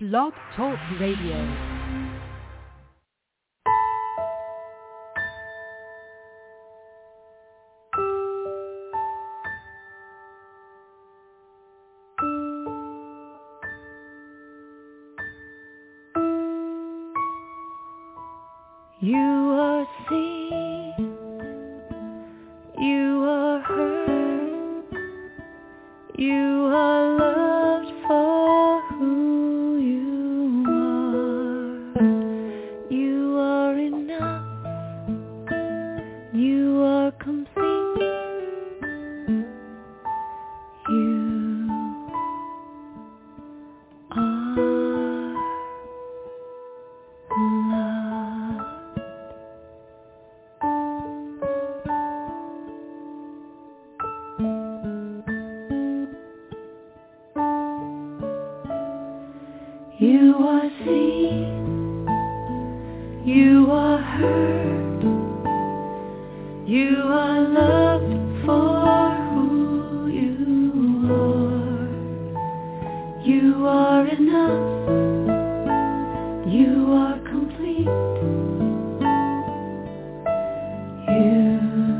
Blog Talk Radio. You are seen, you are heard, you are loved for who you are. You are enough, you are complete, you are loved. You are seen, you are heard, you are loved for who you are. You are enough, you are complete, you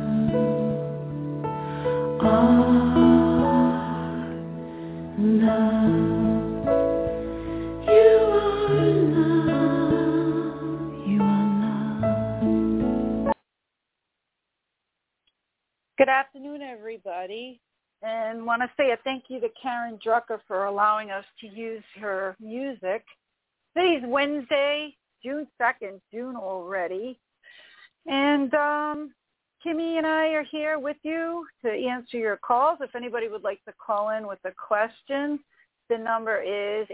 are loved. Good afternoon, everybody, and want to say a thank you to Karen Drucker for allowing us to use her music. Today's Wednesday, June 2nd, June already, and Kimmy and I are here with you to answer your calls. If anybody would like to call in with a question, the number is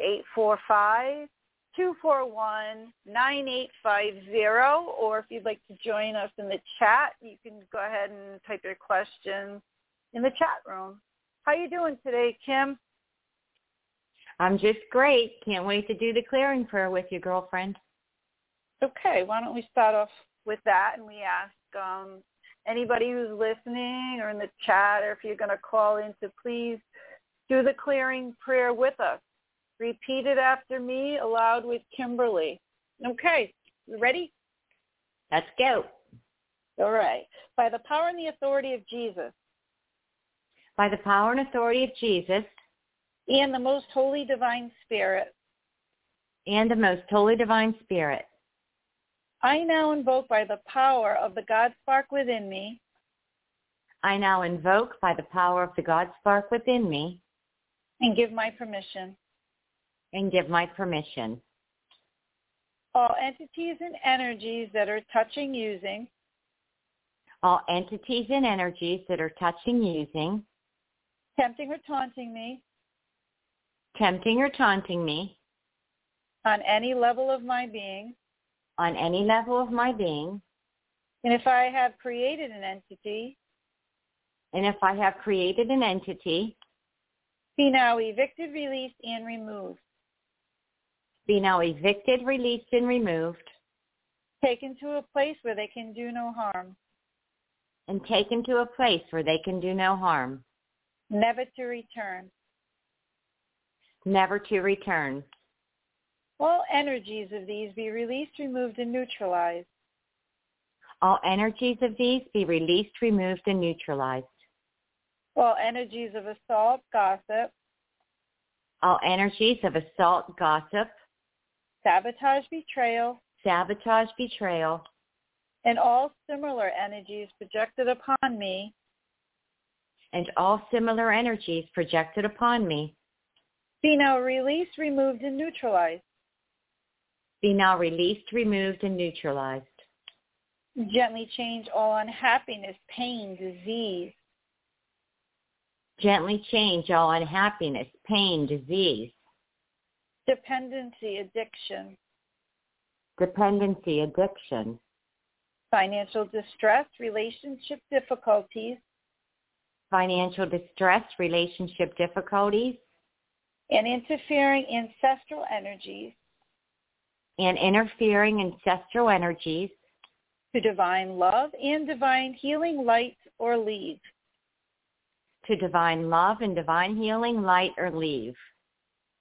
845-241-9850, or if you'd like to join us in the chat, you can go ahead and type your questions in the chat room. How you doing today, Kim? I'm just great. Can't wait to do the clearing prayer with you, girlfriend. Okay, why don't we start off with that, and we ask anybody who's listening or in the chat, or if you're going to call in, to please do the clearing prayer with us. Repeat it after me, aloud with Kimberly. Okay, you ready? Let's go. All right. By the power and the authority of Jesus. By the power and authority of Jesus. And the most holy divine Spirit. And the most holy divine Spirit. I now invoke by the power of the God spark within me. I now invoke by the power of the God spark within me. And give my permission. And give my permission. All entities and energies that are touching, using. All entities and energies that are touching, using. Tempting or taunting me. Tempting or taunting me. On any level of my being. On any level of my being. And if I have created an entity. And if I have created an entity. Be now evicted, released, and removed. Be now evicted, released, and removed. Taken to a place where they can do no harm. And taken to a place where they can do no harm. Never to return. Never to return. All energies of these be released, removed, and neutralized. All energies of these be released, removed, and neutralized. All energies of assault, gossip. All energies of assault, gossip. Sabotage, betrayal. Sabotage, betrayal. And all similar energies projected upon me. And all similar energies projected upon me. Be now released, removed, and neutralized. Be now released, removed, and neutralized. Gently change all unhappiness, pain, disease. Gently change all unhappiness, pain, disease. Dependency, addiction. Dependency, addiction. Financial distress, relationship difficulties. Financial distress, relationship difficulties. And interfering ancestral energies. And interfering ancestral energies. To divine love and divine healing, light, or leave. To divine love and divine healing, light, or leave.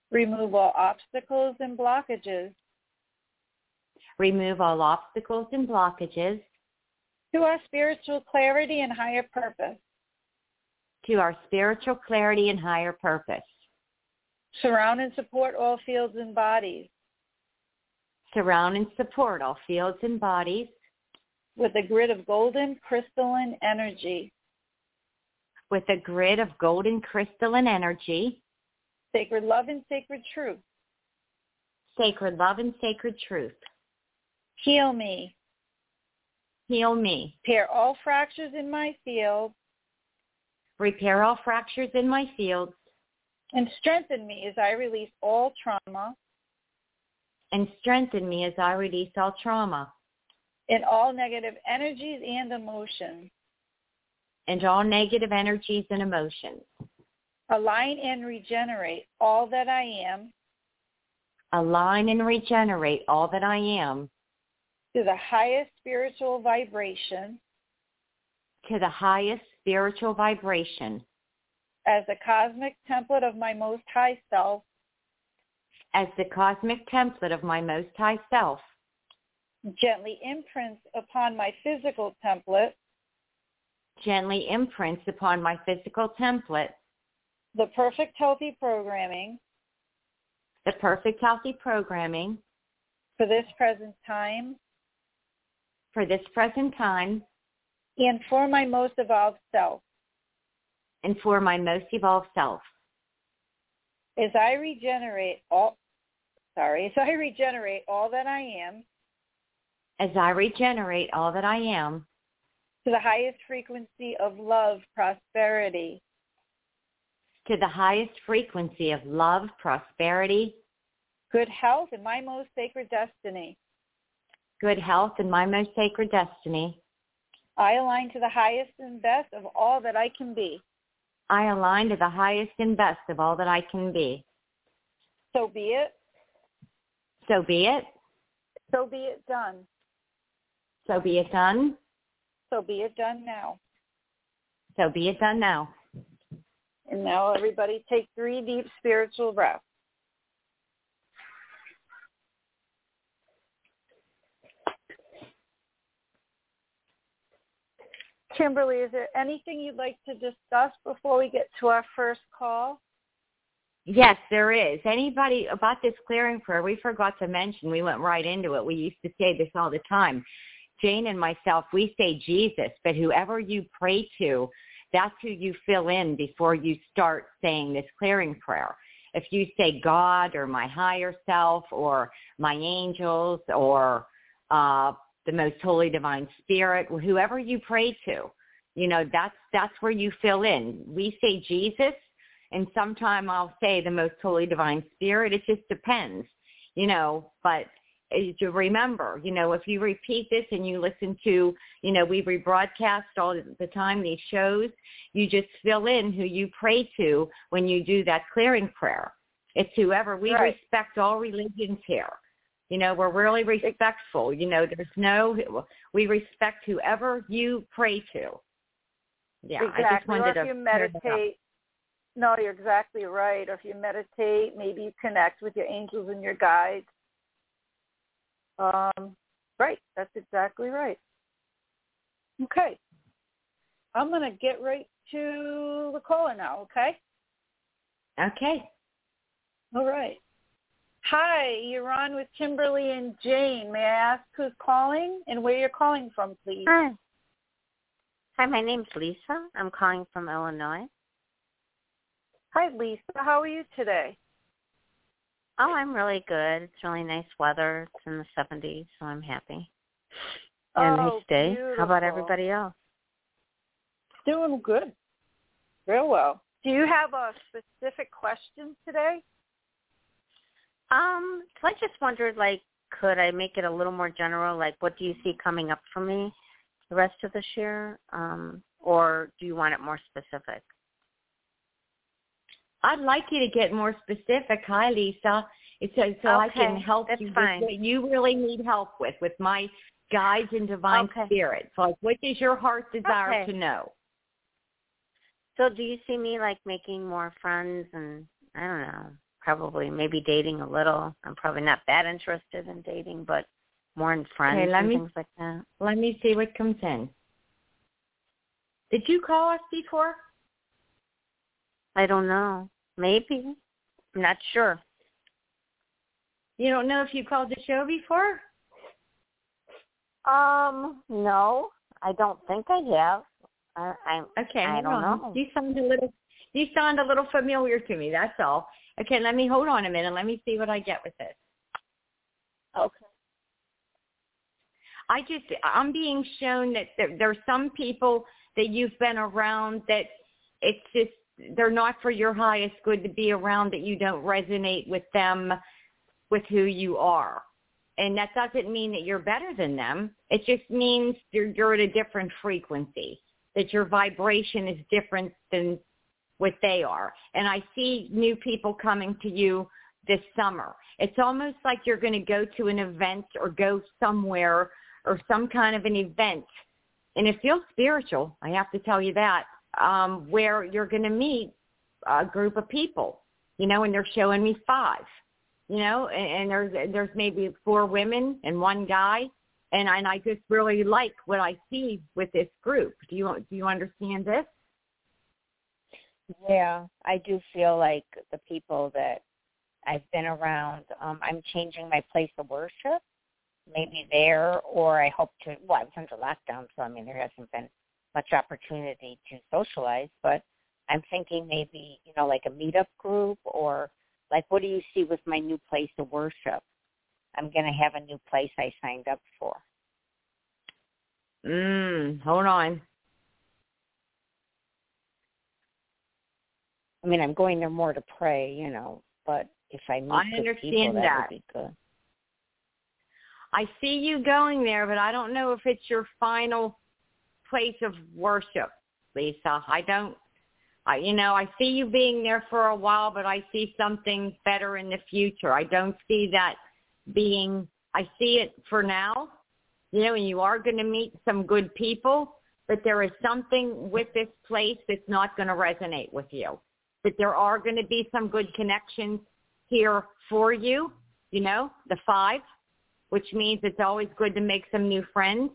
Remove all obstacles and blockages Remove all obstacles and blockages to our spiritual clarity and higher purpose. to our spiritual clarity and higher purpose. Surround and support all fields and bodies Surround and support all fields and bodies with a grid of golden crystalline energy, with a grid of golden crystalline energy, sacred love and sacred truth. sacred love and sacred truth. Heal me. Heal me. Repair all fractures in my field Repair all fractures in my fields and strengthen me as I release all trauma and strengthen me as I release all trauma and all negative energies and emotions. and all negative energies and emotions. Align and regenerate all that I am Align and regenerate all that I am to the highest spiritual vibration to the highest spiritual vibration as the cosmic template of my most high self, as the cosmic template of my most high self, gently imprints upon my physical template gently imprints upon my physical template the perfect healthy programming the perfect healthy programming for this present time for this present time and for my most evolved self. and for my most evolved self. As I regenerate all that I am As I regenerate all that I am to the highest frequency of love, prosperity, to the highest frequency of love, prosperity, good health, and my most sacred destiny. good health, and my most sacred destiny. I align to the highest and best of all that I can be. I align to the highest and best of all that I can be. So be it. So be it. So be it done. So be it done. So be it done now. So be it done now. And now everybody take 3 deep spiritual breaths. Kimberly, is there anything you'd like to discuss before we get to our first call? Yes, there is. Anybody about this clearing prayer, we forgot to mention, we went right into it. We used to say this all the time. Jane and myself, we say Jesus, but whoever you pray to, that's who you fill in before you start saying this clearing prayer. If you say God or my higher self or my angels or the most holy divine spirit, whoever you pray to, that's where you fill in. We say Jesus, and sometime I'll say the most holy divine spirit. It just depends, but to remember, if you repeat this and you listen to, we rebroadcast all the time these shows, you just fill in who you pray to when you do that clearing prayer. It's whoever. We respect all religions here. We're really respectful. We respect whoever you pray to. Yeah, exactly. I just wanted or if to you meditate, no, you're exactly right. Or if you meditate, maybe you connect with your angels and your guides. Right, that's exactly right. Okay. I'm going to get right to the caller now, okay? Okay. All right. Hi, you're on with Kimberly and Jane. May I ask who's calling and where you're calling from, please? Hi. Hi, my name's Lisa. I'm calling from Illinois. Hi, Lisa. How are you today? Oh, I'm really good. It's really nice weather. It's in the 70s, so I'm happy. And a nice day. Beautiful. How about everybody else? Doing good. Real well. Do you have a specific question today? So I just wondered, could I make it a little more general? What do you see coming up for me the rest of this year? Or do you want it more specific? I'd like you to get more specific. Hi, Lisa. So I can help you with what you really need help with my guides and divine spirits. What does your heart desire to know? So do you see me, making more friends and, I don't know, probably maybe dating a little. I'm probably not that interested in dating, but more in friends and things like that. Let me see what comes in. Did you call us before? I don't know. Maybe. I'm not sure. You don't know if you called the show before? No, I don't think I have. I don't know. You sound a little familiar to me. That's all. Okay, let me hold on a minute. Let me see what I get with this. Okay. I'm being shown that there's some people that you've been around that it's just they're not for your highest good to be around, that you don't resonate with them, with who you are. And that doesn't mean that you're better than them. It just means you're at a different frequency, that your vibration is different than what they are. And I see new people coming to you this summer. It's almost like you're going to go to an event or go somewhere or some kind of an event. And it feels spiritual, I have to tell you that, where you're going to meet a group of people, and they're showing me 5. And there's maybe 4 women and 1 guy, and I just really like what I see with this group. Do you understand this? Yeah, I do feel like the people that I've been around, I'm changing my place of worship, maybe there, or I hope to. Well, I was under lockdown, so there hasn't been much opportunity to socialize, but I'm thinking maybe like a meetup group, or like, what do you see with my new place of worship? I'm going to have a new place I signed up for. Hold on. I'm going there more to pray, but if I meet good people, that would be good. I see you going there, but I don't know if it's your final place of worship, Lisa. I see you being there for a while, but I see something better in the future. I don't see that being, I see it for now, and you are going to meet some good people, but there is something with this place that's not going to resonate with you. But there are going to be some good connections here for you, the 5, which means it's always good to make some new friends,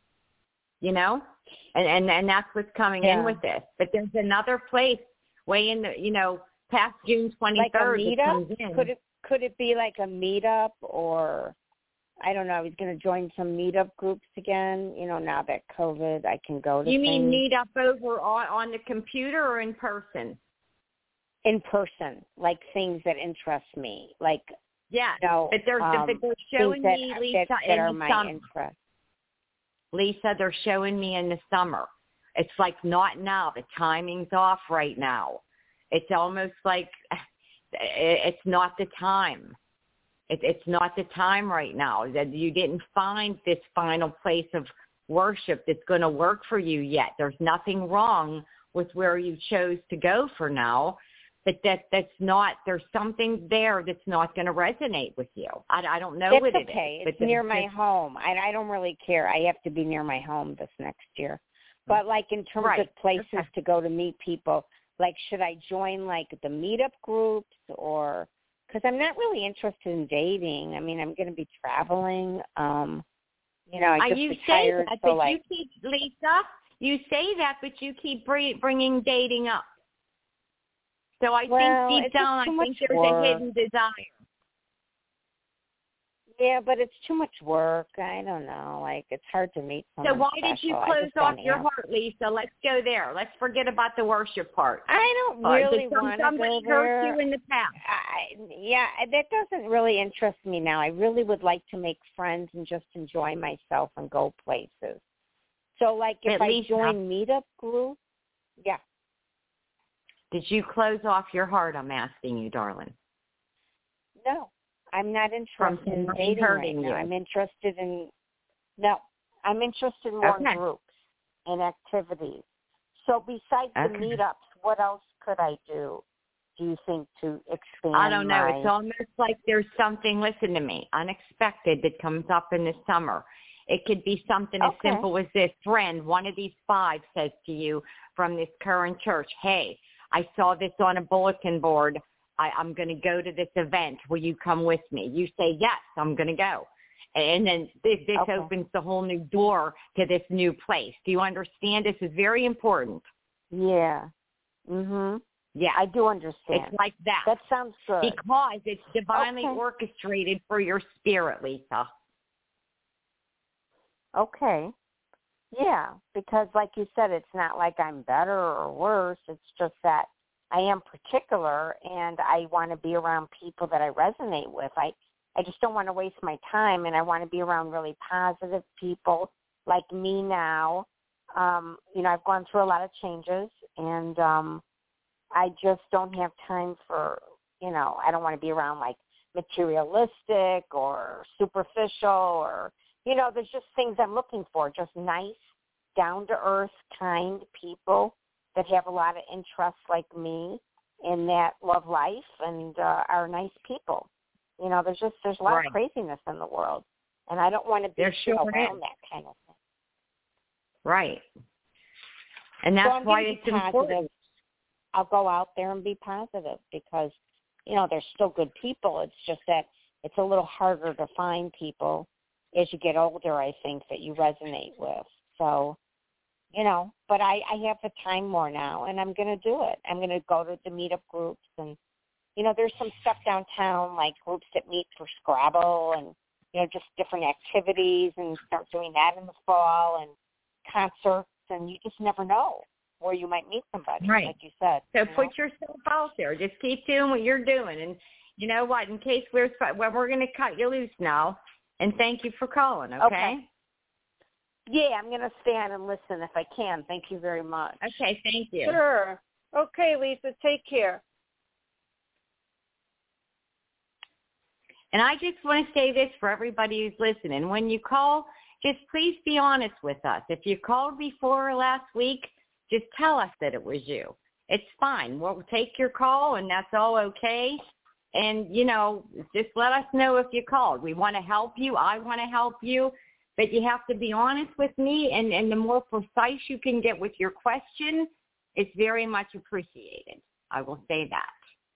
and that's what's coming in with this. But there's another place way in the, past June 23rd. Like a meetup? That comes in. Could it be like a meetup, or I don't know, I was going to join some meetup groups again, now that COVID, I can go to You things. mean meetup over on the computer or in person? In person, like things that interest me, like yeah. But they're showing me, Lisa, that are my interest. Lisa, they're showing me in the summer. It's like not now. The timing's off right now. It's almost like it's not the time. It's not the time right now. That you didn't find this final place of worship that's going to work for you yet. There's nothing wrong with where you chose to go for now. But that's not, there's something there that's not going to resonate with you. I don't know what it is. It's okay. It's near my home. I don't really care. I have to be near my home this next year. But like in terms of places to go to meet people, like should I join like the meetup groups, or, because I'm not really interested in dating. I'm going to be traveling. I just retired. That, but you keep, Lisa, you say that, but you keep bringing dating up. So I think deep down, I think there's a hidden desire. Yeah, but it's too much work. I don't know. Like, it's hard to meet someone. So why did you close off your heart, Lisa? Let's go there. Let's forget about the worship part. I don't really want to go there. Somebody hurt you in the past? That doesn't really interest me now. I really would like to make friends and just enjoy myself and go places. So, like, if I join meetup group, yeah. Did you close off your heart, I'm asking you, darling? No, I'm not interested in dating right now. I'm interested in more in groups and activities. So besides the meetups, what else could I do you think, to expand? I don't know. It's almost like there's something, listen to me, unexpected that comes up in the summer. It could be something as simple as this. Friend, one of these 5 says to you from this current church, hey, I saw this on a bulletin board I'm going to go to this event. Will you come with me? You say, yes, I'm going to go. And then this opens the whole new door to this new place. Do you understand? This is very important. Yeah. Mhm. Yeah, I do understand. It's like that. That sounds good. Because it's divinely orchestrated for your spirit, Lisa. Okay. Yeah, because like you said, it's not like I'm better or worse. It's just that I am particular, and I want to be around people that I resonate with. I just don't want to waste my time, and I want to be around really positive people like me now. I've gone through a lot of changes, and I just don't have time for, I don't want to be around like materialistic or superficial or, there's just things I'm looking for, just nice, down-to-earth, kind people that have a lot of interests like me and that love life and are nice people. There's a lot of craziness in the world, and I don't want to be around that kind of thing. Right. And that's why it's important. I'll go out there and be positive because, there's still good people. It's just that it's a little harder to find people as you get older, I think, that you resonate with. So, but I have the time more now, and I'm going to do it. I'm going to go to the meetup groups, and, there's some stuff downtown, like groups that meet for Scrabble and, just different activities, and start doing that in the fall, and concerts, and you just never know where you might meet somebody, like you said. So put yourself out there. Just keep doing what you're doing. And you know what? In case we're going to cut you loose now, and thank you for calling, okay? Yeah, I'm going to stand and listen if I can. Thank you very much. Okay, thank you. Sure. Okay, Lisa, take care. And I just want to say this for everybody who's listening. When you call, just please be honest with us. If you called before or last week, just tell us that it was you. It's fine. We'll take your call, and that's all okay. And, just let us know if you called. We want to help you. I want to help you. But you have to be honest with me, and the more precise you can get with your question, it's very much appreciated. I will say that.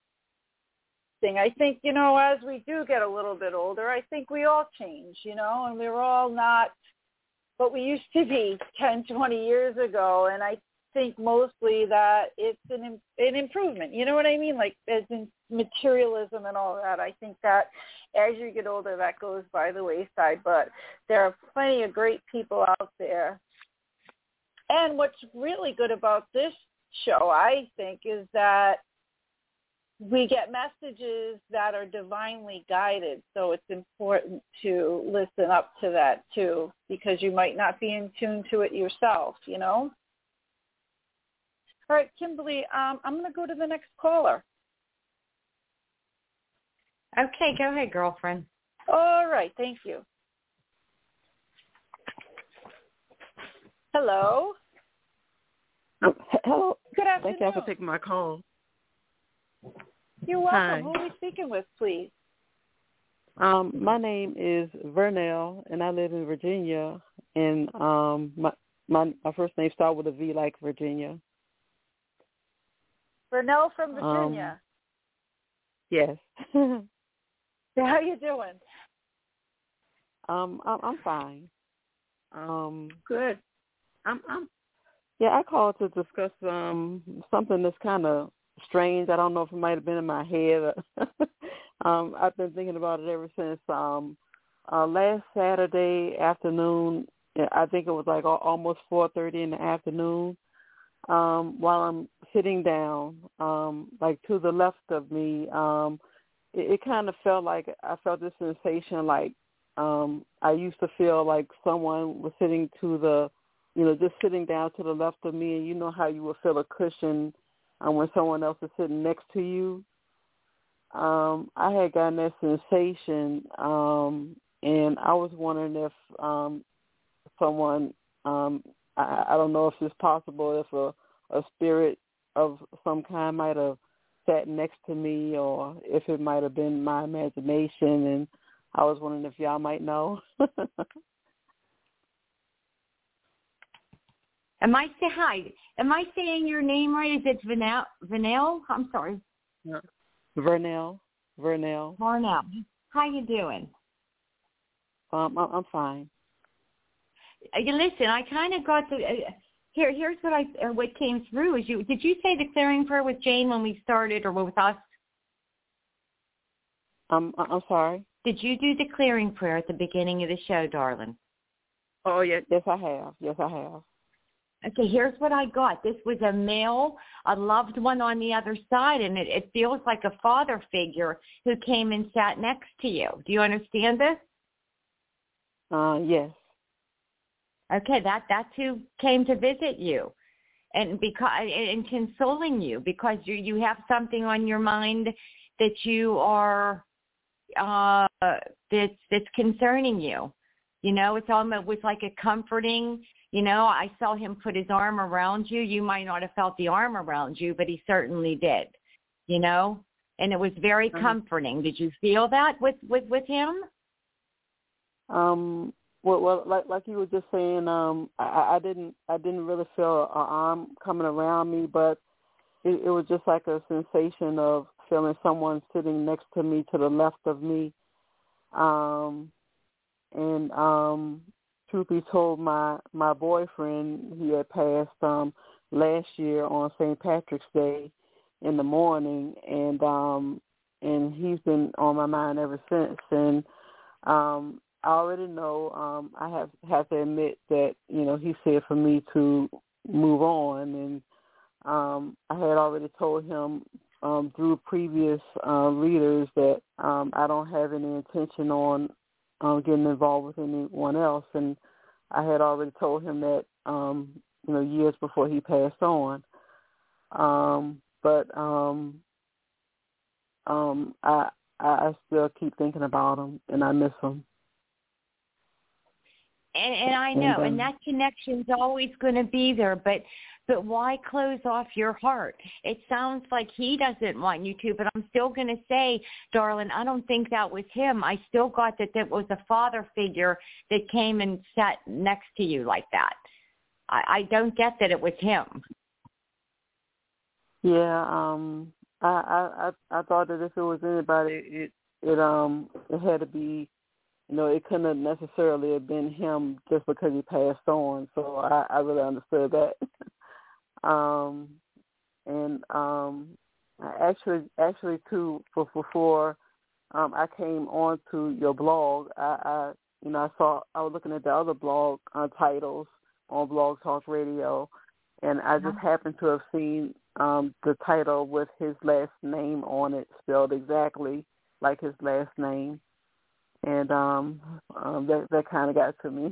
I think, as we do get a little bit older, I think we all change, and we're all not what we used to be 10, 20 years ago. And I think mostly that it's an improvement. You know what I mean? Like as in materialism and all that. I think that as you get older, that goes by the wayside. But there are plenty of great people out there. And what's really good about this show, I think, is that we get messages that are divinely guided. So it's important to listen up to that too, because you might not be in tune to it yourself, All right, Kimberly, I'm going to go to the next caller. Okay, go ahead, girlfriend. All right, thank you. Hello. Hello. Good afternoon. Thank you for taking my call. You're welcome. Hi. Who are we speaking with, please? My name is Vernell, and I live in Virginia. And my first name starts with a V, like Virginia. Vernell from Virginia. Yes. How you doing? I'm fine. Good. I called to discuss something that's kind of strange. I don't know if it might have been in my head. I've been thinking about it ever since last Saturday afternoon. I think it was like almost 4:30 in the afternoon. While I'm sitting down, like to the left of me, it kind of felt like I felt this sensation like I used to feel like someone was sitting to the, just sitting down to the left of me, and you know how you would feel a cushion when someone else is sitting next to you. I had gotten that sensation, and I was wondering if someone, I don't know if it's possible if a spirit of some kind might have sat next to me, or if it might have been my imagination, and I was wondering if y'all might know. Am I saying your name right? Is it Vanel? I'm sorry. Vernell. Vernell. How you doing? I'm fine. Listen, I kind of got the here's what came through. Did you say the clearing prayer with Jane when we started, or with us? I'm sorry. Did you do the clearing prayer at the beginning of the show, darling? Oh yes, I have. Yes, I have. Okay, here's what I got. This was a male, a loved one on the other side, and it feels like a father figure who came and sat next to you. Do you understand this? Yes. Okay, that's who came to visit you, and consoling you because you have something on your mind that you are that's concerning you. You know, it's almost like a comforting. You know, I saw him put his arm around you. You might not have felt the arm around you, but he certainly did. You know, and it was very comforting. Did you feel that with him? Well, like you were just saying, I didn't really feel an arm coming around me, but it was just like a sensation of feeling someone sitting next to me, to the left of me, truth be told, my boyfriend, he had passed last year on St. Patrick's Day in the morning, and he's been on my mind ever since, and I already know. I have to admit that, you know, he said for me to move on, and I had already told him through previous leaders that I don't have any intention on getting involved with anyone else, and I had already told him that, you know, years before he passed on. But I still keep thinking about him, and I miss him. And I know, and that connection's always going to be there, but why close off your heart? It sounds like he doesn't want you to, but I'm still going to say, darling, I don't think that was him. I still got that was a father figure that came and sat next to you like that. I don't get that it was him. Yeah, I thought that if it was anybody, it had to be, you know, it couldn't have necessarily have been him just because he passed on. So I really understood that. Actually too, before I came on to your blog, I was looking at the other blog titles on Blog Talk Radio, and I just happened to have seen the title with his last name on it, spelled exactly like his last name. And that kind of got to me.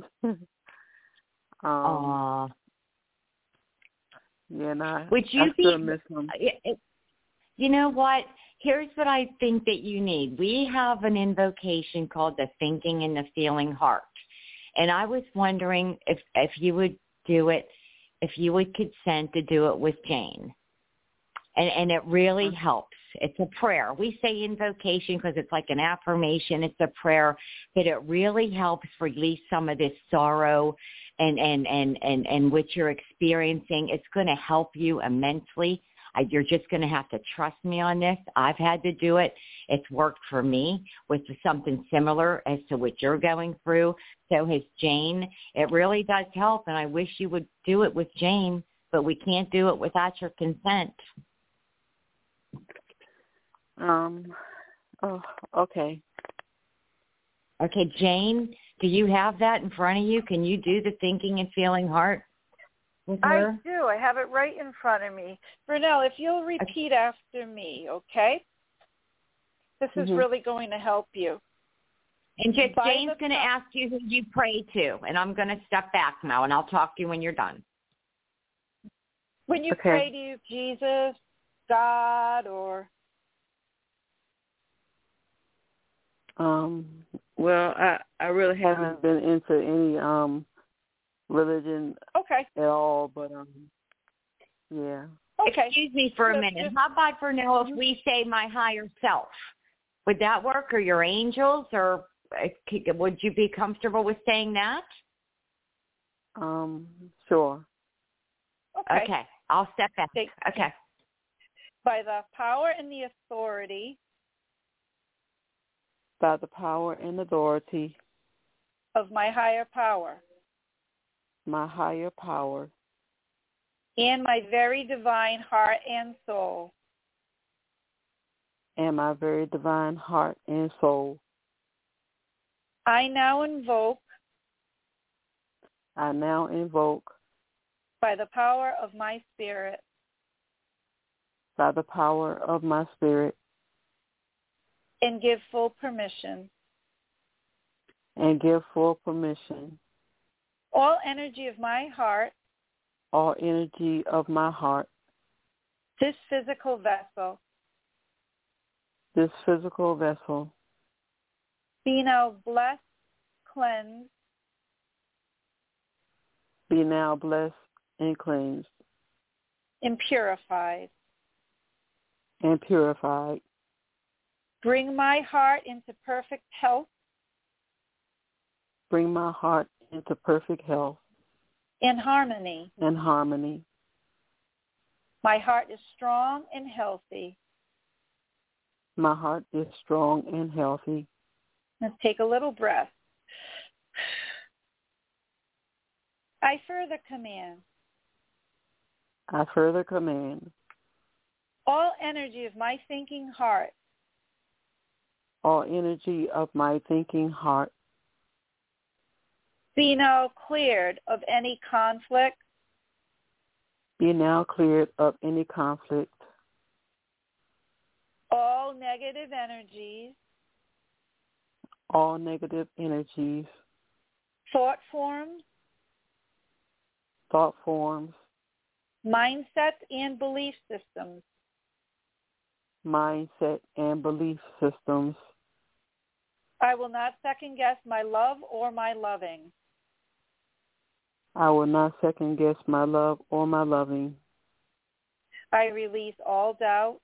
Yeah, and I still miss him. You know what? Here's what I think that you need. We have an invocation called the Thinking and the Feeling Heart. And I was wondering if you would do it, if you would consent to do it with Jane. And it really helps. It's a prayer. We say invocation because it's like an affirmation. It's a prayer, but it really helps release some of this sorrow and what you're experiencing. It's going to help you immensely. You're just going to have to trust me on this. I've had to do it. It's worked for me with something similar as to what you're going through. So has Jane. It really does help, and I wish you would do it with Jane, but we can't do it without your consent. Okay. Okay, Jane, do you have that in front of you? Can you do the Thinking and Feeling Heart with her? I do. I have it right in front of me. Vernell, if you'll repeat after me, okay? This is really going to help you. And Jane's going to ask you who you pray to, and I'm going to step back now, and I'll talk to you when you're done. When you pray to you, Jesus, God, or... Well, I really haven't been into any religion at all, but yeah. Okay. Excuse me for a minute. How about for now if we say my higher self? Would that work, or your angels, or would you be comfortable with saying that? Sure. Okay. I'll step back. Okay. by the power and the authority by the power and authority of my higher power my higher power and my very divine heart and soul. and my very divine heart and soul. I now invoke by the power of my spirit by the power of my spirit and give full permission all energy of my heart, all energy of my heart, this physical vessel, be now blessed, cleansed, and cleansed, and purified. Bring my heart into perfect health and harmony. My heart is strong and healthy. Let's take a little breath. I further command all energy of my thinking heart be now cleared of any conflict, all negative energies, thought forms, mindsets, and belief systems. I will not second guess my love or my loving. I release all doubt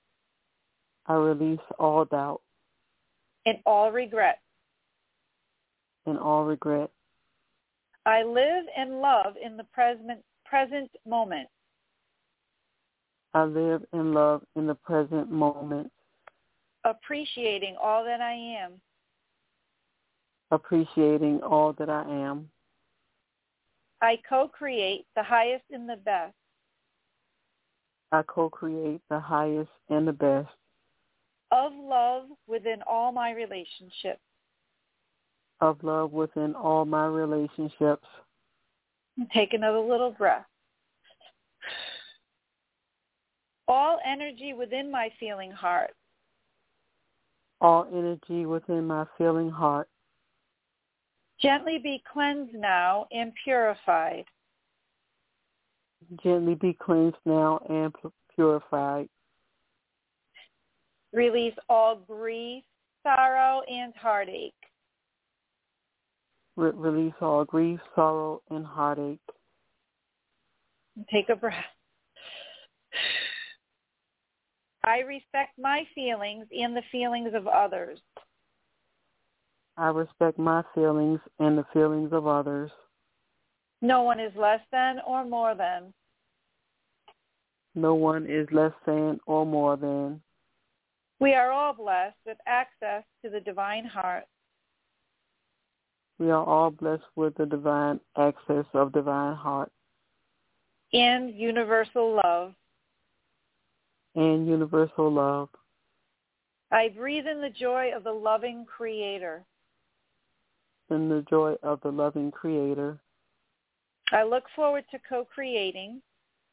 and all regret. I live and love in the present moment. Appreciating all that I am. I co-create the highest and the best. Of love within all my relationships. And take another little breath. All energy within my feeling heart. Gently be cleansed now and purified. Release all grief, sorrow, and heartache. And take a breath. I respect my feelings and the feelings of others. No one is less than or more than. We are all blessed with access to the divine heart. And universal love. I breathe in the joy of the loving Creator. I look forward to co-creating.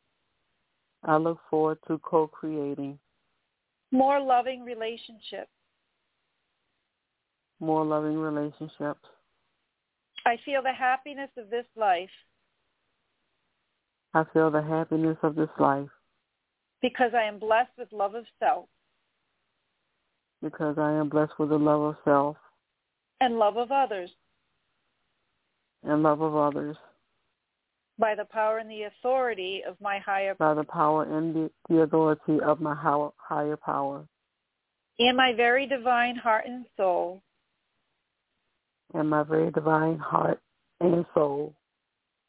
More loving relationships. I feel the happiness of this life. Because I am blessed with love of self. And love of others. By the power and the authority of my higher power. And my very divine heart and soul.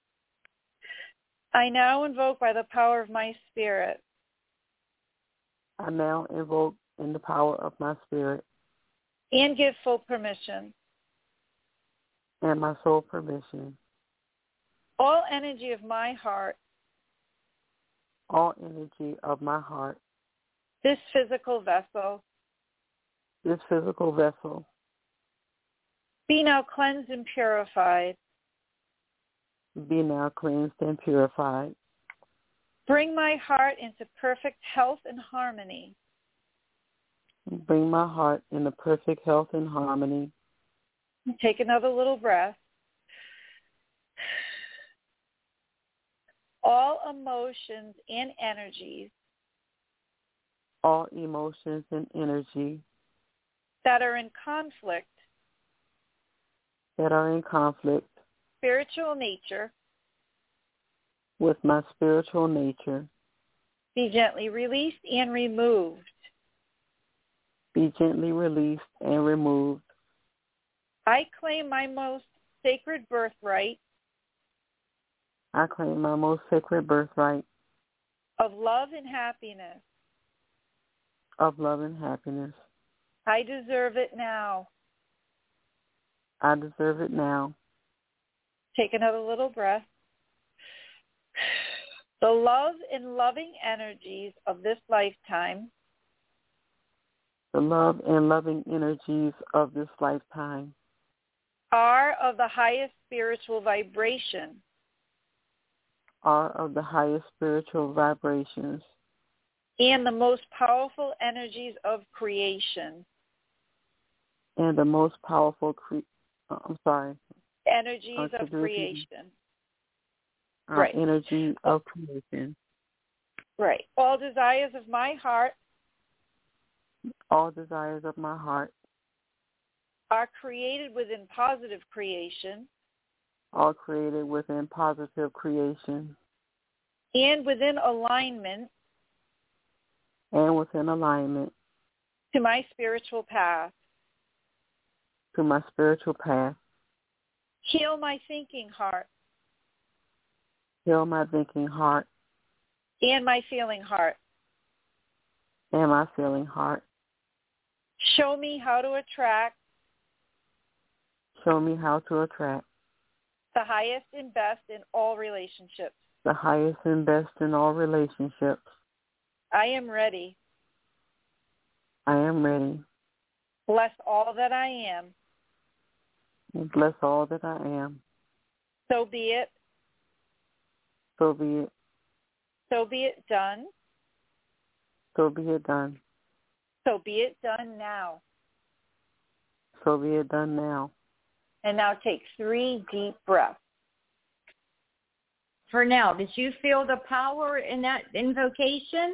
I now invoke by the power of my spirit I now invoke in the power of my spirit and give full permission. and my soul permission. All energy of my heart, All energy of my heart, this physical vessel, this physical vessel, be now cleansed and purified. be now cleansed and purified. Bring my heart into perfect health and harmony. Bring my heart into perfect health and harmony. Take another little breath. All emotions and energies All emotions and energy that are in conflict, that are in conflict spiritual nature, with my spiritual nature, be gently released and removed. be gently released and removed. I claim my most sacred birthright I claim my most sacred birthright of love and happiness. of love and happiness. I deserve it now. I deserve it now. Take another little breath. The love and loving energies of this lifetime The love and loving energies of this lifetime are of the highest spiritual vibration are of the highest spiritual vibrations and the most powerful energies of creation. and the most powerful Energies of Contribution. creation. Right. Energy of creation. Right. All desires of my heart All desires of my heart are created within positive creation are created within positive creation and within alignment and within alignment to my spiritual path. to my spiritual path. Heal my thinking heart Heal my thinking heart and my feeling heart. and my feeling heart. Show me how to attract Show me how to attract the highest and best in all relationships. the highest and best in all relationships. I am ready. I am ready. Bless all that I am. And bless all that I am. So be it. So be it. So be it done. So be it done. So be it done now. So be it done now. And now take 3 deep breaths. For now, did you feel the power in that invocation?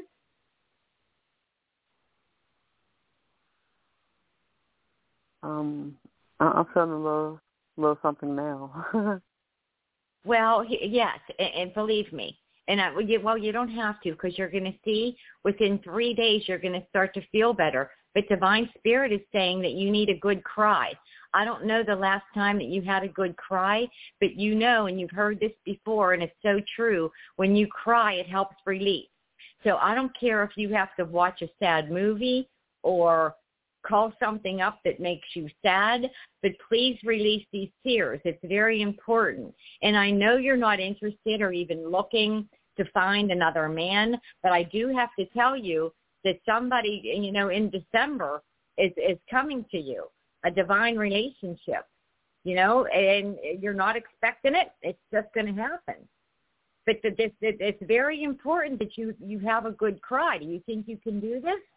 I'm feeling a little something now. Well, yes, and believe me. And you don't have to, because you're going to see within 3 days you're going to start to feel better. But Divine Spirit is saying that you need a good cry. I don't know the last time that you had a good cry, but you know, and you've heard this before, and it's so true, when you cry, it helps release. So I don't care if you have to watch a sad movie or call something up that makes you sad, but please release these tears. It's very important. And I know you're not interested or even looking to find another man, but I do have to tell you that somebody, in December is coming to you, a divine relationship, and you're not expecting it. It's just going to happen. But it's very important that you have a good cry. Do you think you can do this?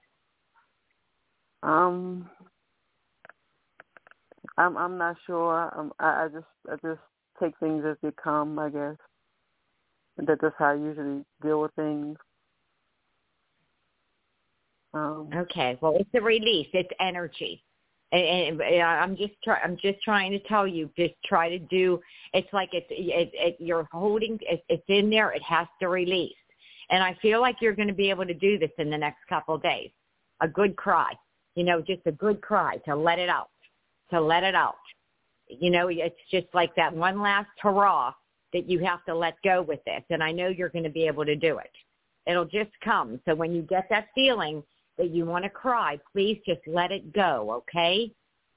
I'm not sure. I just take things as they come, I guess. That's how I usually deal with things. Okay. Well, it's a release. It's energy. And I'm just trying to tell you, just try to do. It's like you're holding. It's in there. It has to release. And I feel like you're going to be able to do this in the next couple of days. A good cry. Just a good cry to let it out, It's just like that one last hurrah that you have to let go with this. And I know you're going to be able to do it. It'll just come. So when you get that feeling, that you want to cry, please just let it go, okay?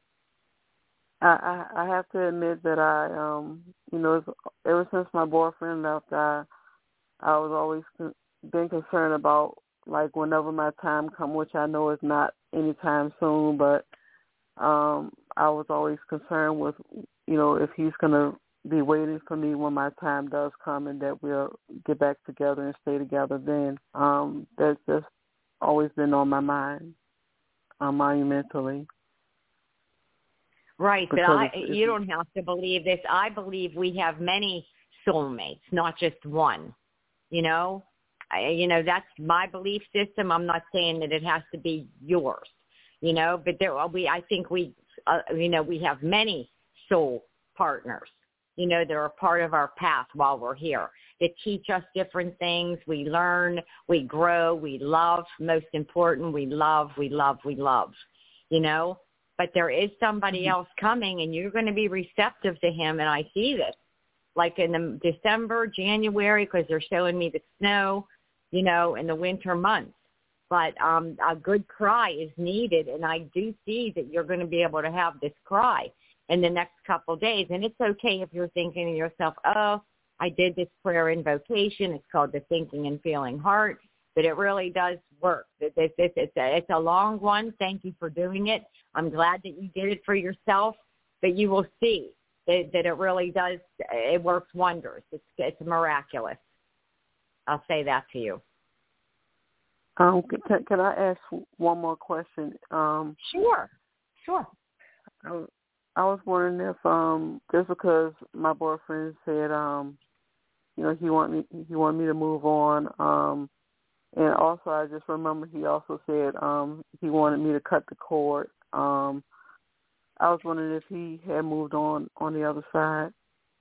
I have to admit that ever since my boyfriend left, I was always been concerned about, like, whenever my time comes, which I know is not anytime soon, but I was always concerned with, if he's going to be waiting for me when my time does come and that we'll get back together and stay together then. That's just always been on my mind, monumentally. Right, but you don't have to believe this. I believe we have many soulmates, not just one. That's my belief system. I'm not saying that it has to be yours, but I think we have many soul partners, that are part of our path while we're here, that teach us different things. We learn, we grow, we love. Most important, we love. But there is somebody else coming, and you're going to be receptive to him, and I see this. Like in the December, January, because they're showing me the snow, in the winter months. But a good cry is needed, and I do see that you're going to be able to have this cry in the next couple of days. And it's okay if you're thinking to yourself, oh, I did this prayer invocation. It's called the Thinking and Feeling Heart, but it really does work. It's a long one. Thank you for doing it. I'm glad that you did it for yourself, but you will see that it really does. It works wonders. It's miraculous. I'll say that to you. Can I ask one more question? Sure. I was wondering if just because my boyfriend said he wanted me to move on, and also I just remember he also said he wanted me to cut the cord. I was wondering if he had moved on the other side.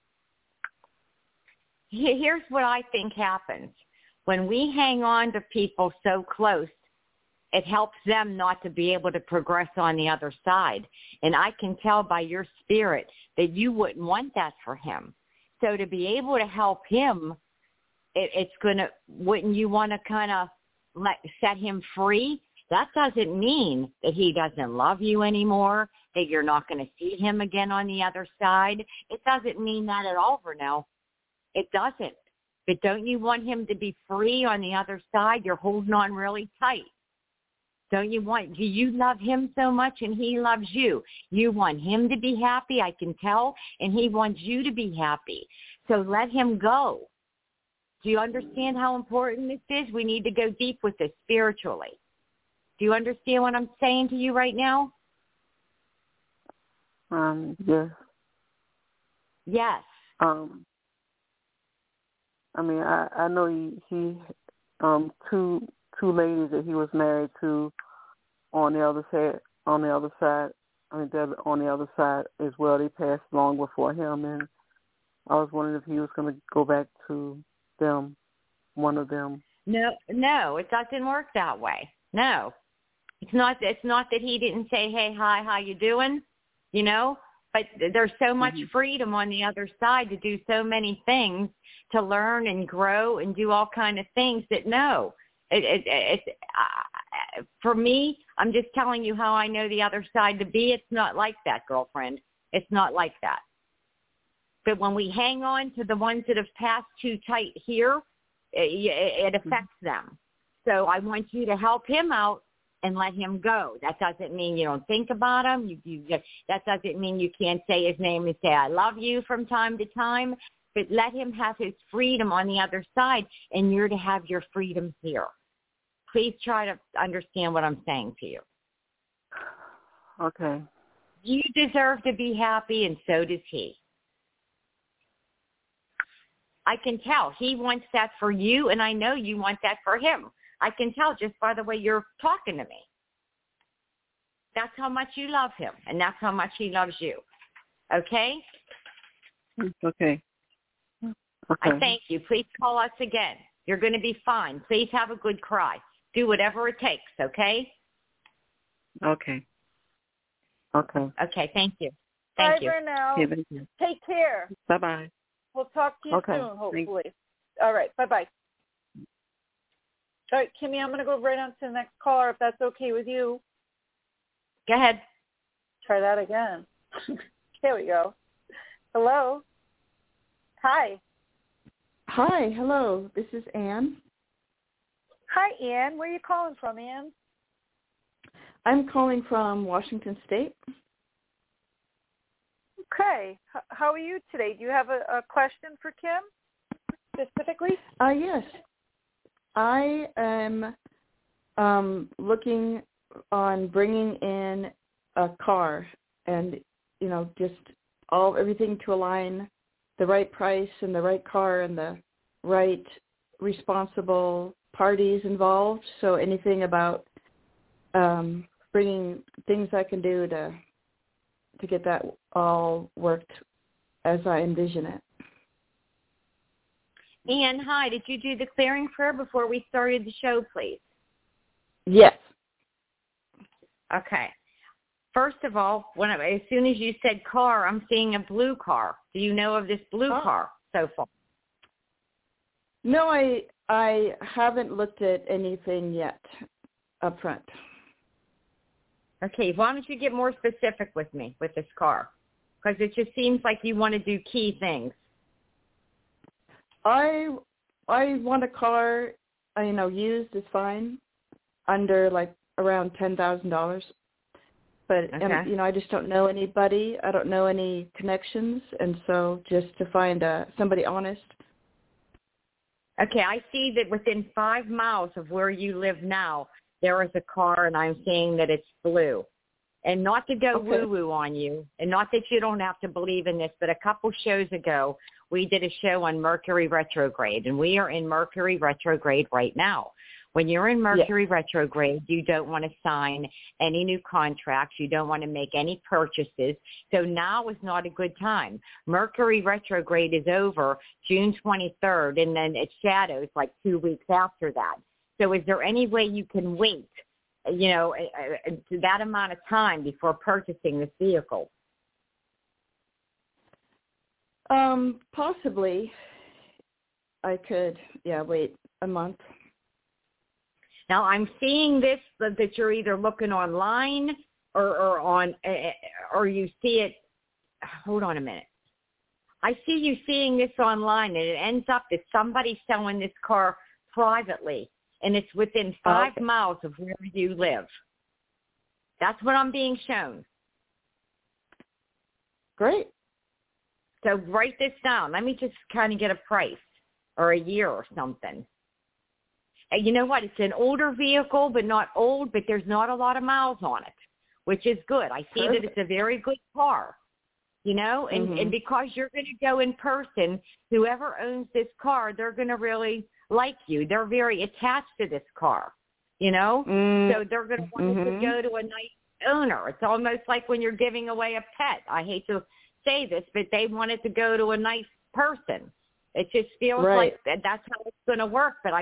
Here's what I think happens. When we hang on to people so close, it helps them not to be able to progress on the other side. And I can tell by your spirit that you wouldn't want that for him. So to be able to help him, wouldn't you want to kind of set him free? That doesn't mean that he doesn't love you anymore, that you're not going to see him again on the other side. It doesn't mean that at all, Vernell. It doesn't. But don't you want him to be free on the other side? You're holding on really tight. Do you love him so much and he loves you? You want him to be happy, I can tell, and he wants you to be happy. So let him go. Do you understand how important this is? We need to go deep with this spiritually. Do you understand what I'm saying to you right now? Yes. Yes. I mean, I know he two ladies that he was married to on the other side. I mean, they're on the other side as well. They passed long before him, and I was wondering if he was going to go back to them, one of them. No, it doesn't work that way. No, it's not that he didn't say, hey, hi, how you doing? But there's so much freedom on the other side to do so many things, to learn and grow and do all kind of things that no. For me, I'm just telling you how I know the other side to be. It's not like that, girlfriend. It's not like that. But when we hang on to the ones that have passed too tight here, it affects them. So I want you to help him out and let him go. That doesn't mean you don't think about him. That doesn't mean you can't say his name and say, I love you from time to time. But let him have his freedom on the other side, and you're to have your freedom here. Please try to understand what I'm saying to you. Okay. You deserve to be happy, and so does he. I can tell. He wants that for you, and I know you want that for him. I can tell just by the way you're talking to me. That's how much you love him, and that's how much he loves you. Okay? Okay. I thank you. Please call us again. You're going to be fine. Please have a good cry. Do whatever it takes, okay? Okay. Okay, thank you. Thank you. Bye, Vernell. Yeah, thank you. Take care. Bye-bye. We'll talk to you soon, hopefully. All right, bye-bye. All right, Kimmy, I'm going to go right on to the next caller if that's okay with you. Go ahead. Try that again. There we go. Hello. Hi. Hi, hello. This is Ann. Hi, Ann. Where are you calling from, Ann? I'm calling from Washington State. Okay. How are you today? Do you have a question for Kim specifically? Yes. I am looking on bringing in a car and, just everything to align the right price and the right car and the right responsible parties involved. So anything about bringing things I can do to get that all worked as I envision it. Ann, hi. Did you do the clearing prayer before we started the show, please? Yes. Okay. First of all, as soon as you said car, I'm seeing a blue car. Do you know of this blue car so far? No, I haven't looked at anything yet up front. Okay, why don't you get more specific with me with this car? Because it just seems like you want to do key things. I want a car, used is fine, under around $10,000. But, okay. I just don't know anybody. I don't know any connections. And so just to find somebody honest. Okay, I see that within 5 miles of where you live now, there is a car, and I'm seeing that it's blue. And not to go woo-woo on you, and not that you don't have to believe in this, but a couple shows ago, we did a show on Mercury retrograde, and we are in Mercury retrograde right now. When you're in Mercury retrograde, you don't want to sign any new contracts. You don't want to make any purchases. So now is not a good time. Mercury retrograde is over June 23rd, and then it shadows 2 weeks after that. So is there any way you can wait, that amount of time before purchasing this vehicle? Possibly. I could, wait a month. Now, I'm seeing this, that you're either looking online or you see it. Hold on a minute. I see you seeing this online, and it ends up that somebody's selling this car privately, and it's within 5 miles of where you live. That's what I'm being shown. Great. So write this down. Let me just kind of get a price or a year or something. And you know what? It's an older vehicle, but not old, but there's not a lot of miles on it, which is good. I see that it's a very good car, and because you're going to go in person, whoever owns this car, they're going to really like you. They're very attached to this car, so they're going to want it to go to a nice owner. It's almost like when you're giving away a pet. I hate to say this, but they want it to go to a nice person. It just feels like that's how it's going to work. But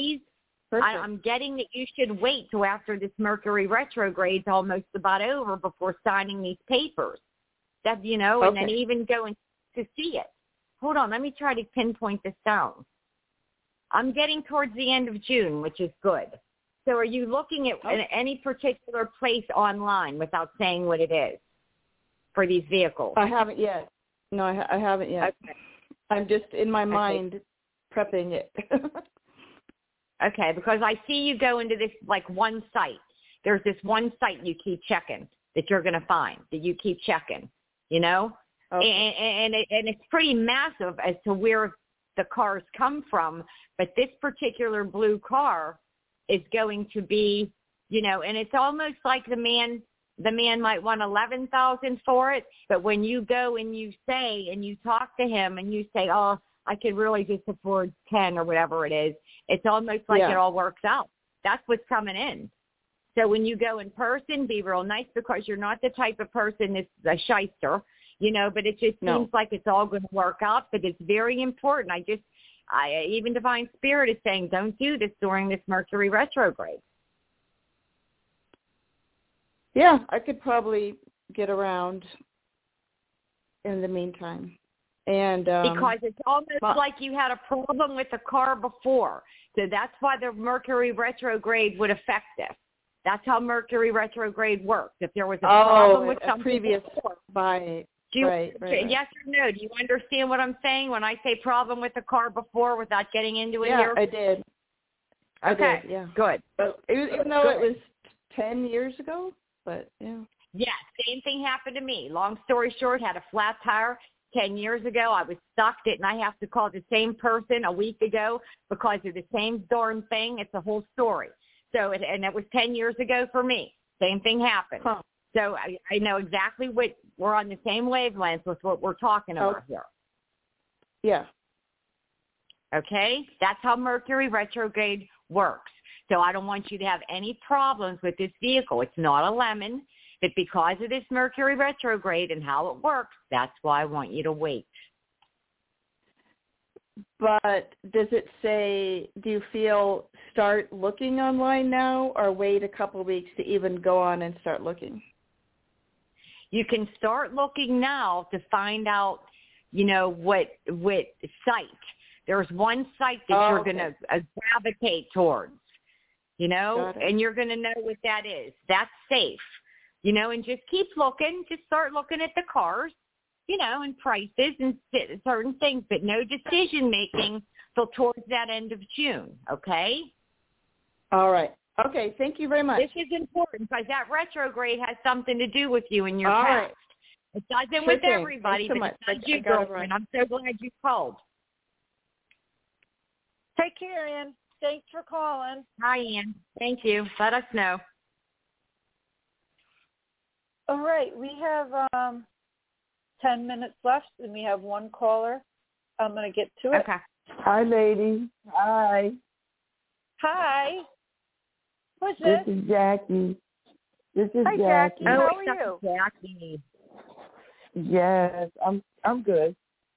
I'm getting that you should wait till after this Mercury retrograde's almost about over before signing these papers. That, and then even going to see it. Hold on, let me try to pinpoint this down. I'm getting towards the end of June, which is good. So are you looking at any particular place online without saying what it is for these vehicles? I haven't yet. No, I haven't yet. Okay. I'm just in my mind prepping it. Okay, because I see you go into this one site. There's this one site you keep checking that you're going to find, that you keep checking, and it's pretty massive as to where the cars come from. But this particular blue car is going to be, and it's almost like the man might want $11,000 for it, but when you go and you say and you talk to him and you say, oh, I could really just afford 10 or whatever it is, it's almost like it all works out. That's what's coming in. So when you go in person, be real nice, because you're not the type of person that's a shyster, but it just seems like it's all going to work out. But it's very important. Even Divine Spirit is saying, don't do this during this Mercury retrograde. Yeah, I could probably get around in the meantime. And because it's almost like you had a problem with the car before. So that's why the Mercury retrograde would affect this. That's how Mercury retrograde works. If there was a problem with something previous before, right. Yes or no? Do you understand what I'm saying when I say problem with the car before without getting into it here? Yeah, I did. Okay, yeah. Good. But even though it was 10 years ago, but yeah. Yeah, same thing happened to me. Long story short, had a flat tire 10 years ago. I was stuck. Didn't I have to call the same person a week ago because of the same darn thing? It's a whole story. So, and it was 10 years ago for me. Same thing happened. Huh. So I know exactly what we're on the same wavelength with what we're talking about here. Yeah. Okay? That's how Mercury retrograde works. So I don't want you to have any problems with this vehicle. It's not a lemon, but because of this Mercury retrograde and how it works, that's why I want you to wait. But does it say, do you feel start looking online now or wait a couple of weeks to even go on and start looking? You can start looking now to find out, what site. There's one site that you're going to gravitate towards, and you're going to know what that is. That's safe, and just keep looking. Just start looking at the cars, and prices and certain things, but no decision making till towards that end of June, okay? All right. Okay, thank you very much. This is important because that retrograde has something to do with you in your All past. right. It doesn't Sure with thing. everybody, Thanks so but much. it does you, I got it girlfriend. right. I'm so glad you called. Take care, Ann. Thanks for calling. Hi, Ann. Thank you. Let us know. All right, we have 10 minutes left, and we have one caller. I'm going to get to it. Okay. Hi, lady. Hi. Hi. Who's this? This is Jackie. Hi, Jackie. Oh, How are you? Jackie. Yes, I'm good.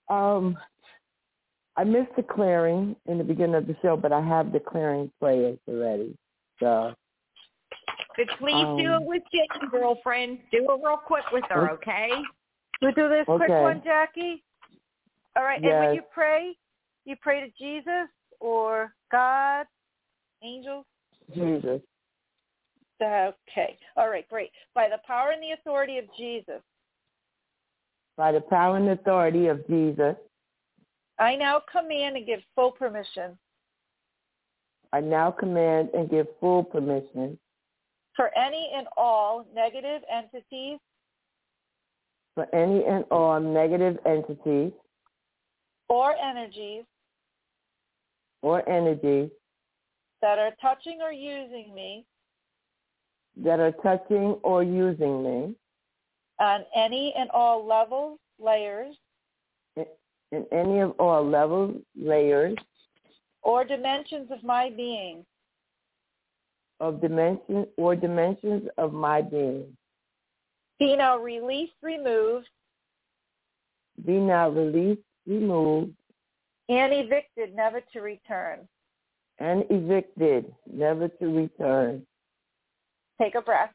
I missed the clearing in the beginning of the show, but I have the clearing prayers already. So. But please do it with Jane, girlfriend. Do it real quick with her, okay? We'll do this quick Okay. one, Jackie. All right. Yes. And when you pray to Jesus or God, angels? Jesus. Okay. All right, great. By the power and the authority of Jesus, By the power and authority of Jesus, I now command and give full permission I now command and give full permission for any and all negative entities for any and all negative entities or energies or energies that are touching or using me that are touching or using me on any and all levels, layers, in any of all levels, layers, or dimensions of my being, of dimensions of my being. be now released, removed, Be now released, removed, and evicted, never to return. and evicted, never to return. Take a breath.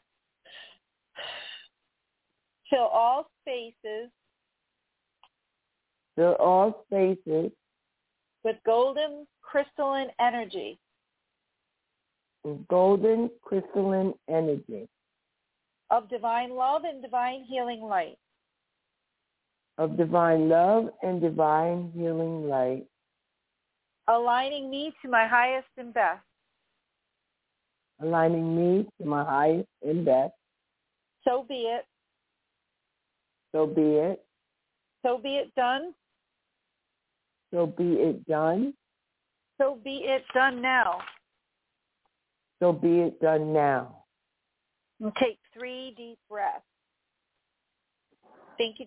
Fill all spaces Fill all spaces with golden crystalline energy with golden crystalline energy of divine love and divine healing light. of divine love and divine healing light, Aligning me to my highest and best. aligning me to my highest and best. So be it. So be it. So be it done. So be it done. So be it done now. So be it done now. And take 3 deep breaths. Thank you,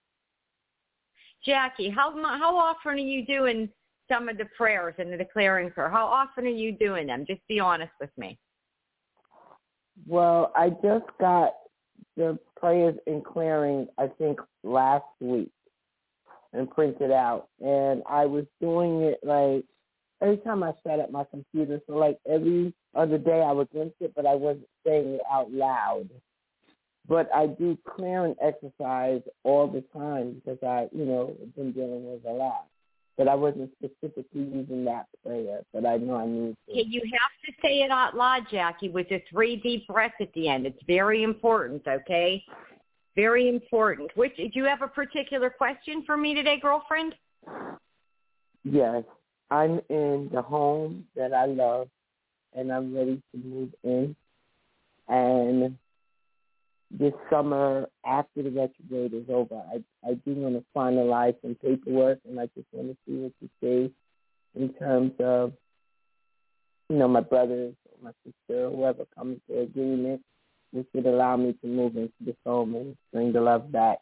Jackie, how often are you doing some of the prayers and the declaring prayer? How often are you doing them? Just be honest with me. Well, I just got the prayers and clearing, I think, last week and printed out. And I was doing it like every time I sat at my computer. So like every other day I was into it, but I wasn't saying it out loud. But I do clearing exercise all the time because I, have been dealing with a lot. But I wasn't specifically using that prayer, but I know I need to. Okay, you have to say it out loud, Jackie, with the 3 deep breaths at the end. It's very important, okay? Very important. Do you have a particular question for me today, girlfriend? Yes. I'm in the home that I love, and I'm ready to move in. And this summer, after the retrograde is over, I do want to finalize some paperwork, and I just want to see what you say in terms of, my brothers, my sister, whoever comes to agreement, which would allow me to move into this home and bring the love back.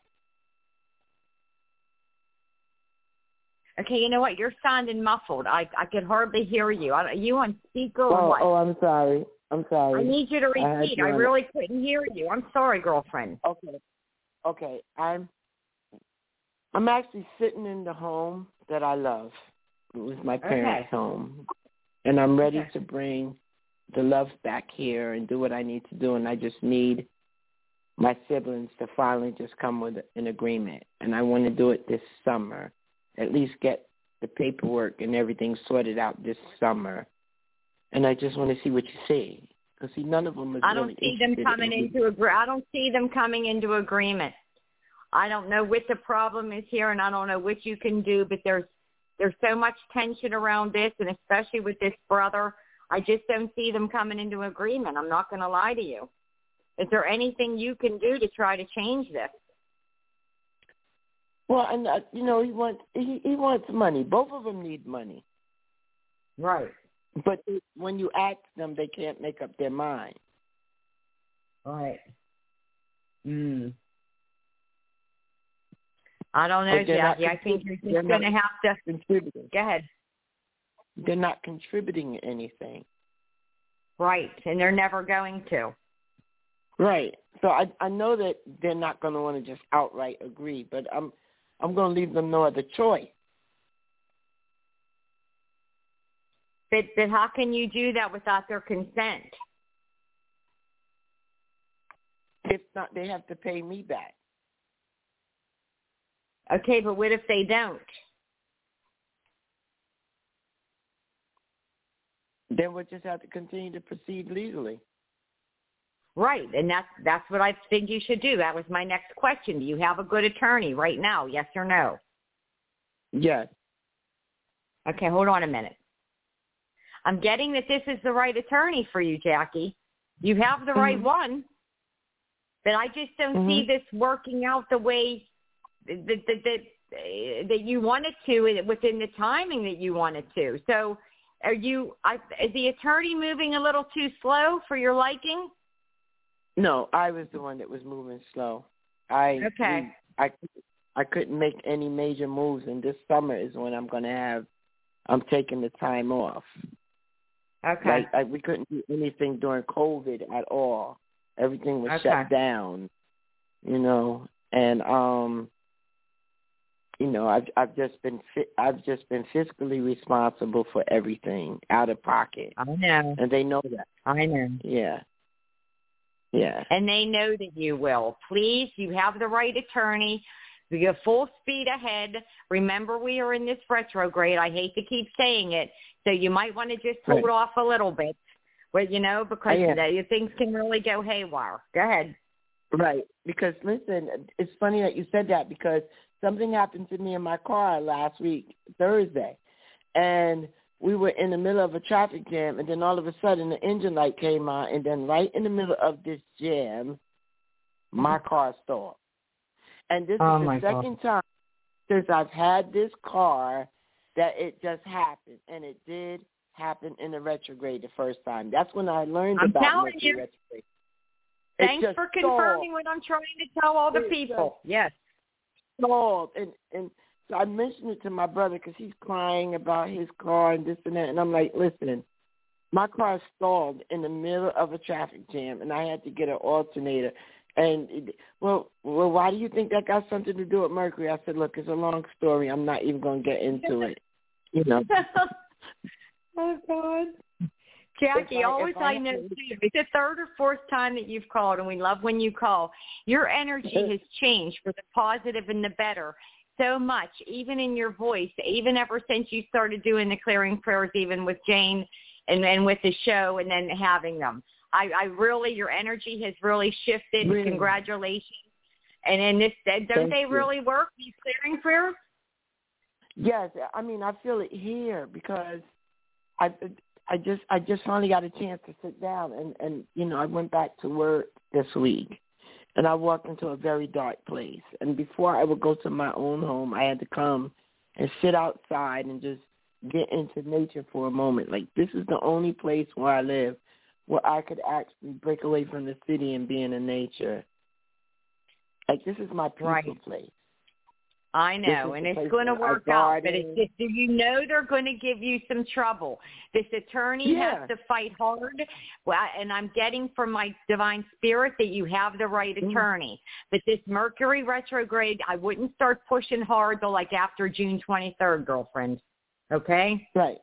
Okay, you know what? You're sounding muffled. I could hardly hear you. Are you on speaker or what? Oh, I'm sorry. I need you to repeat. I really couldn't hear you. I'm sorry, girlfriend. Okay. I'm actually sitting in the home that I love. It was my parents' home. And I'm ready to bring the love back here and do what I need to do. And I just need my siblings to finally just come with an agreement. And I want to do it this summer. At least get the paperwork and everything sorted out this summer. And I just want to see what you say. Because, see, none of them is I don't see them coming into agreement. I don't know what the problem is here, and I don't know what you can do, but there's so much tension around this, and especially with this brother, I just don't see them coming into agreement. I'm not going to lie to you. Is there anything you can do to try to change this? Well, and he wants money. Both of them need money. Right. But when you ask them, they can't make up their mind. Right. I don't know, Jackie. I think you're just going to have to contribute. Go ahead. They're not contributing anything. Right, and they're never going to. Right. So I know that they're not going to want to just outright agree, but I'm going to leave them no other choice. But how can you do that without their consent? If not, they have to pay me back. Okay, but what if they don't? Then we'll just have to continue to proceed legally. Right, and that's what I think you should do. That was my next question. Do you have a good attorney right now, yes or no? Yes. Okay, hold on a minute. I'm getting that this is the right attorney for you, Jackie. You have the right one, but I just don't see this working out the way that you want it to within the timing that you want it to. So is the attorney moving a little too slow for your liking? No, I was the one that was moving slow. I couldn't make any major moves, and this summer is when I'm taking the time off. Okay. Like we couldn't do anything during COVID at all. Everything was shut down, and I've just been fiscally responsible for everything out of pocket. I know. And they know that. I know. Yeah. Yeah. And they know that you will. Please, you have the right attorney. We go full speed ahead. Remember, we are in this retrograde. I hate to keep saying it. So you might want to just hold off a little bit, because things can really go haywire. Go ahead. Right. Because, listen, it's funny that you said that because something happened to me in my car last week, Thursday. And we were in the middle of a traffic jam, and then all of a sudden the engine light came on, and then right in the middle of this jam, my car stalled. And this is the second time since I've had this car that it just happened, and it did happen in the retrograde the first time. That's when I learned about Mercury retrograde. Thanks for confirming what I'm trying to tell all the people. Yes. Stalled. And so I mentioned it to my brother because he's crying about his car and this and that. And I'm like, listen, my car stalled in the middle of a traffic jam, and I had to get an alternator. And, well, why do you think that got something to do with Mercury? I said, look, it's a long story. I'm not even going to get into it. Oh, God. Jackie, I know too. It's the third or fourth time that you've called, and we love when you call. Your energy has changed for the positive and the better so much, even in your voice, even ever since you started doing the clearing prayers, even with Jane and with the show and then having them. I really, your energy has really shifted. Really? Congratulations. And in this, don't they really work, these clearing prayers? Yes. I mean, I feel it here because I just finally got a chance to sit down and I went back to work this week and I walked into a very dark place. And before I would go to my own home, I had to come and sit outside and just get into nature for a moment. Like, this is the only place where I live where I could actually break away from the city and be in the nature. Like, this is my peaceful place. I know, and it's going to work out, but it's just, you know they're going to give you some trouble. This attorney has to fight hard, and I'm getting from my divine spirit that you have the right attorney. But this Mercury retrograde, I wouldn't start pushing hard till like after June 23rd, girlfriend. Okay? Right.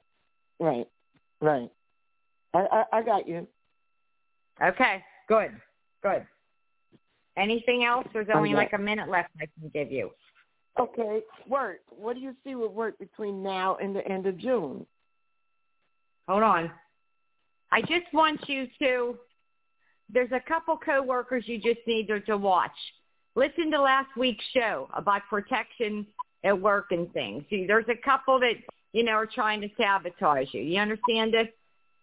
I got you. Okay, good. Anything else? There's only like a minute left I can give you. Okay, work. What do you see with work between now and the end of June? Hold on. I just want you to, there's a couple coworkers you just need to watch. Listen to last week's show about protection at work and things. See, there's a couple that, are trying to sabotage you. You understand this?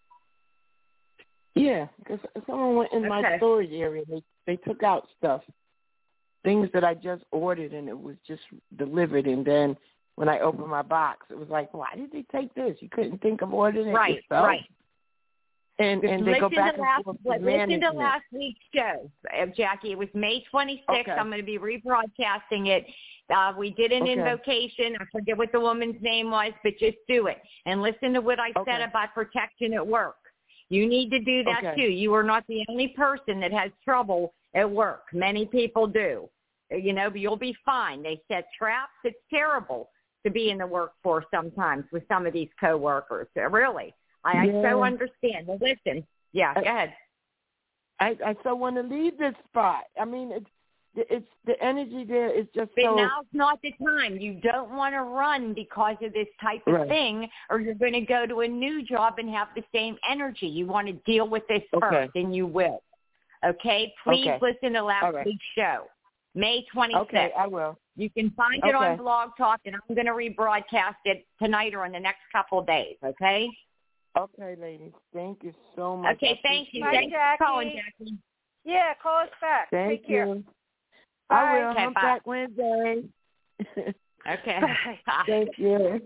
Yeah, because someone went in my storage area. They took out stuff. Things that I just ordered and it was just delivered, and then when I opened my box, it was like, why did they take this? You couldn't think of ordering it yourself? Right. And they go back and forth with management. Listen to last week's show, Jackie. It was May 26th. Okay. I'm going to be rebroadcasting it. We did an invocation. I forget what the woman's name was, but just do it. And listen to what I said about protection at work. You need to do that too. You are not the only person that has trouble at work. Many people do, but you'll be fine. They set traps. It's terrible to be in the workforce sometimes with some of these coworkers. Really, I so understand. Well, listen, go ahead. I so want to leave this spot. I mean, it's the energy there is just but so. But now's not the time. You don't want to run because of this type of thing, or you're going to go to a new job and have the same energy. You want to deal with this first, and you will. Okay, please listen to last week's show, May 26th. Okay, I will. You can find it on Blog Talk, and I'm going to rebroadcast it tonight or in the next couple of days, okay? Okay, ladies. Thank you so much. Okay, thank you. Thanks for calling, Jackie. Yeah, call us back. Thank Take care. You. Bye. I will. Okay, I'm back Wednesday. Okay. Thank you.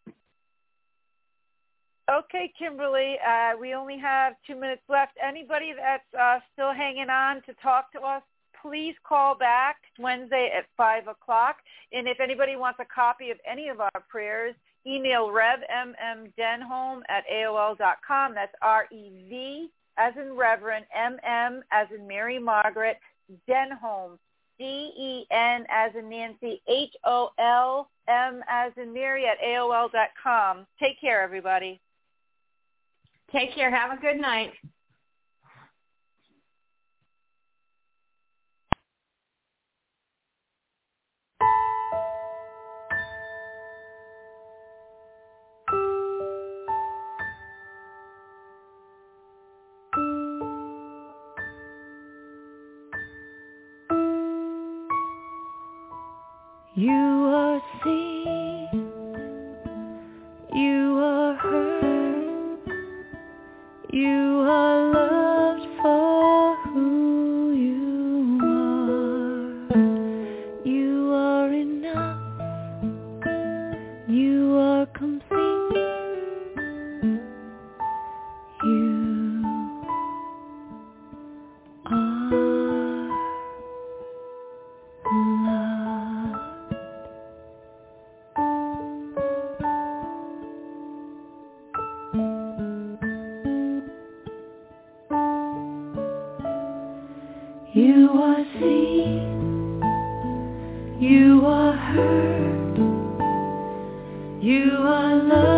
Okay, Kimberly, we only have 2 minutes left. Anybody that's still hanging on to talk to us, please call back Wednesday at 5 o'clock. And if anybody wants a copy of any of our prayers, email revmmdenholm@aol.com. That's REV as in Reverend, MM as in Mary Margaret, Denholm, DEN as in Nancy, HOLM as in Mary at AOL.com. Take care, everybody. Take care. Have a good night. You are seen, you are heard, you are loved for who you are. You are enough, you are complete, you are loved. You are seen, you are heard, you are loved.